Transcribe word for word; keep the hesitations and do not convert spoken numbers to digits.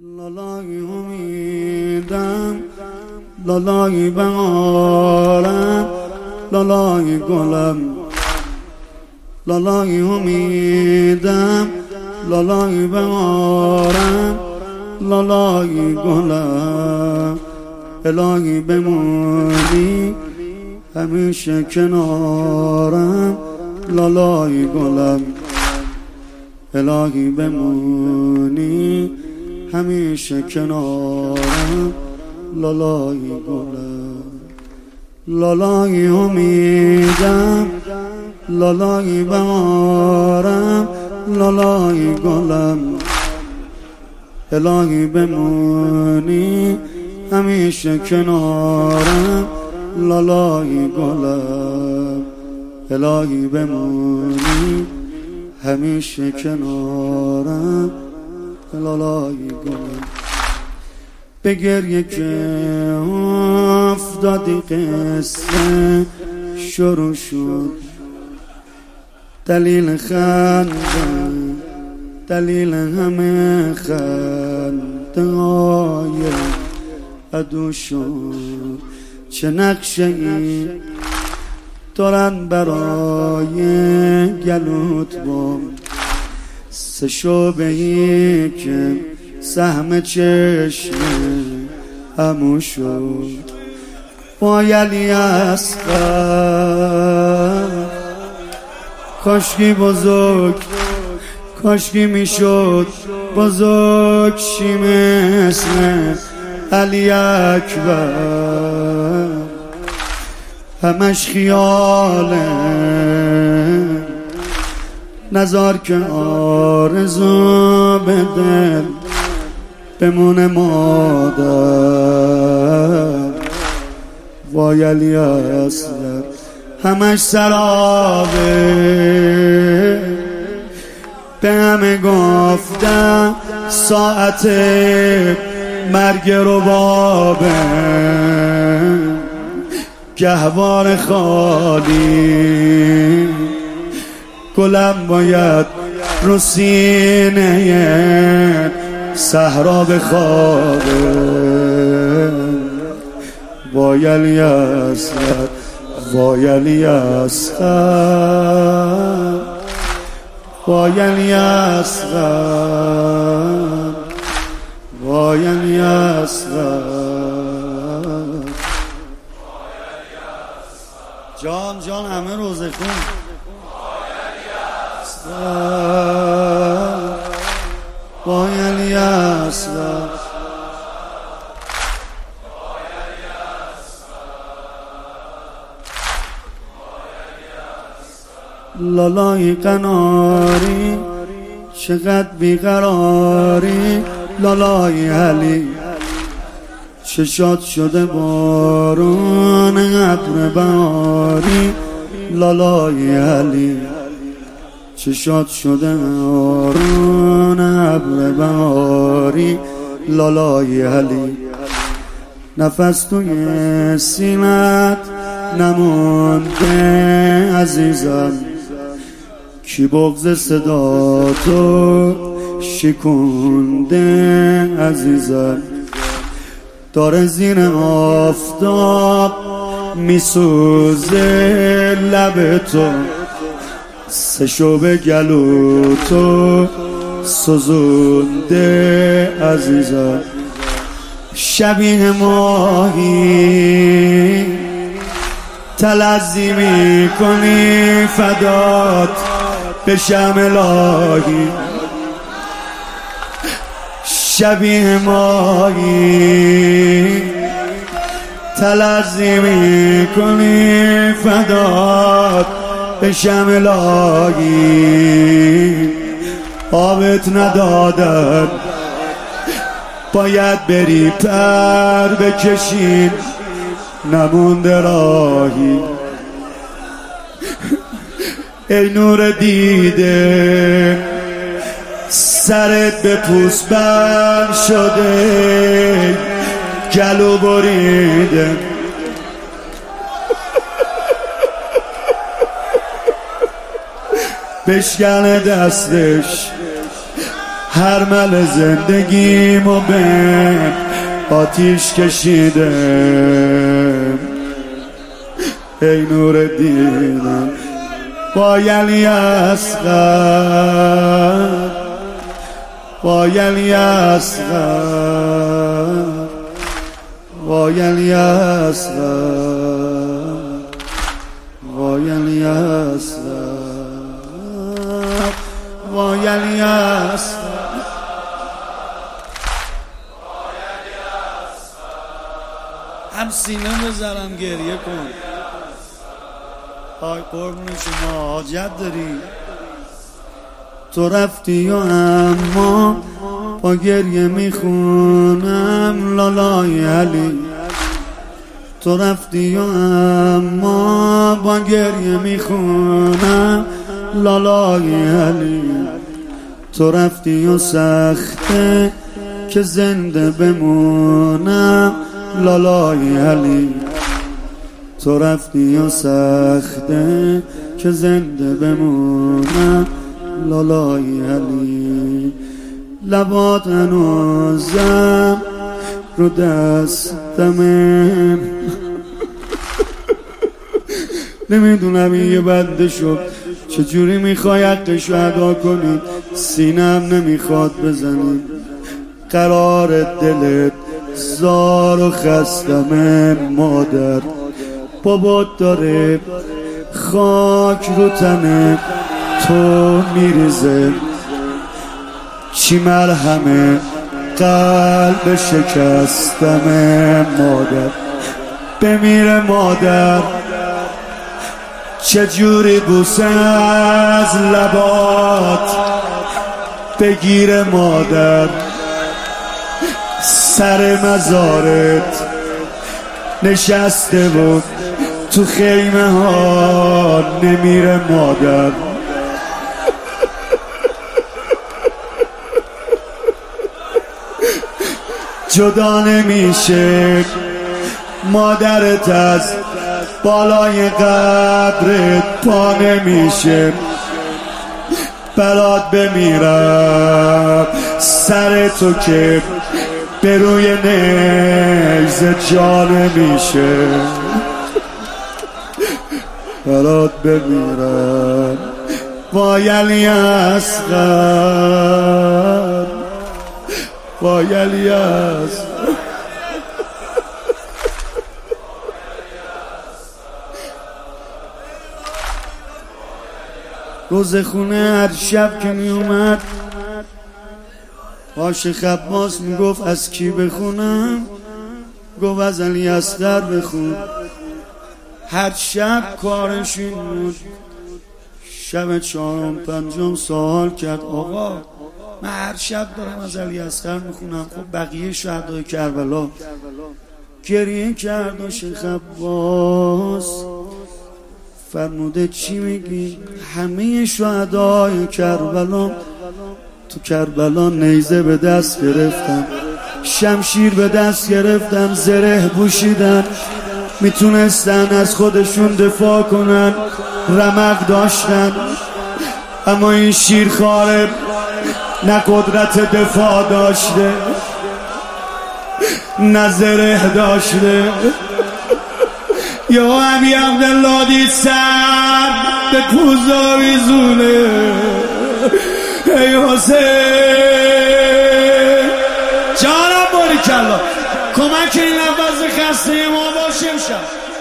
لالای امیدم، لالای بهارم، لالای گلم. لالای امیدم، لالای بهارم، لالای گلم. الهی بمونی همیشه کنارم، لالای گلم. الهی بمونی همیشه کنارم، لالای گلم. لالای امیدم، لالای بهارم، لالای گلم. الهی بمونی همیشه کنارم، لالای گلم. الهی بمونی همیشه کنارم، لالای گلم. به گریه که افتادی قصه شروع شد، دلیل خنده، دلیل همه خنده های عدو شد. چه نقشه ای دارن برای گلوت با سه شعبه ای که سهم چشم همون شد. وای علی اصغر، کاشکی بزرگ، کاشکی میشد بزرگ شی مثل علی اکبر. همش خیاله، نزار که آرزو به دل بمونه مادر. وای علی اصغر، همش سرابه. به همه گفتم ساعت مرگ رو بابه، گهوار خالی گلم باید رو سینه صحرا بخوابه. وای علی اصغر، وای علی اصغر، وای علی اصغر، وای علی اصغر. جان جان همه روزه خون. وای علی اصغر، لالای قناری، چقدر بیقراری، لالای علی. چشات شده بارون ابر بهاری، لالای علی. چشات شده بارون ابر بهاری، لالای علی. نفس توی سینت نمونده عزیزم، کی بغض صدا تو شکونده عزیزم. داره زیر آفتاب میسوزه لب تو، سه شعبه گلو تو سوزونده عزیزم. شبیه ماهی تلذی میکنی، فدات بشم الهی. شبیه ماهی تلذی میکنی، فدات بشم الهی. آبت ندادن باید بری پر بکشین، نمونده راهی. ای نور دیده، سرت به پوست بر شده، گلو بریده. بشکنه دستش هر مل زندگیمو به آتیش کشیدم ای نور دیدم با یلی اصغر با یلی اصغر با یلی اصغر با یلی اصغر با یلی اصغر هم سینه بذارم گریه کن آی قربون شما حاجت داری تو رفتی و اما با گریه میخونم لالای علی تو رفتی و اما با گریه میخونم لالای علی تو رفتی و سخته که زنده بمونم لالای علی تو رفتی و سخته که زنده بمونم لالای علی لبات هنوزم رو دستمه نمیدونم این یه بنده شد چجوری میخوای حقشو ادا کنی سینم نمیخواد بزنی قرار دلت زار و خستمه مادر بابات داره خاک رو تنه تو میریزه چی مرهمه قلب شکستمه مادر بمیره مادر چجوری بوسه از لبات بگیره مادر سر مزارت نشسته بود تو خیمه ها نمیره مادر جدا نمیشه مادرت از بالای قبرت پا نمیشه برات بمیرم سر تو که به روی نیزه جا نمیشه برات بمیرم با یلی اصغر با یلی اصغر روز خونه هر شب که می اومد عاشق عباس میگفت از کی بخونم گفت از علی اصغر بخون هر شب کارش این بود شب چهارم پنجم سوال کرد آقا من هر شب دارم از علی اصغر میخونم خب بقیه شهدای کربلا گریه کرد عاشق عباس فرموده چی میگی همه شهدای کربلا تو کربلا نیزه به دست گرفتن شمشیر به دست گرفتن زره پوشیدن میتونستن از خودشون دفاع کنن رمق داشتن اما این شیرخواره نه قدرت دفاع داشته نه زره داشته یا امی عبدالله دید سر به کوزا ویزونه ای حسین جانم باریکالله کمک این نفس خسته ما باشیم شد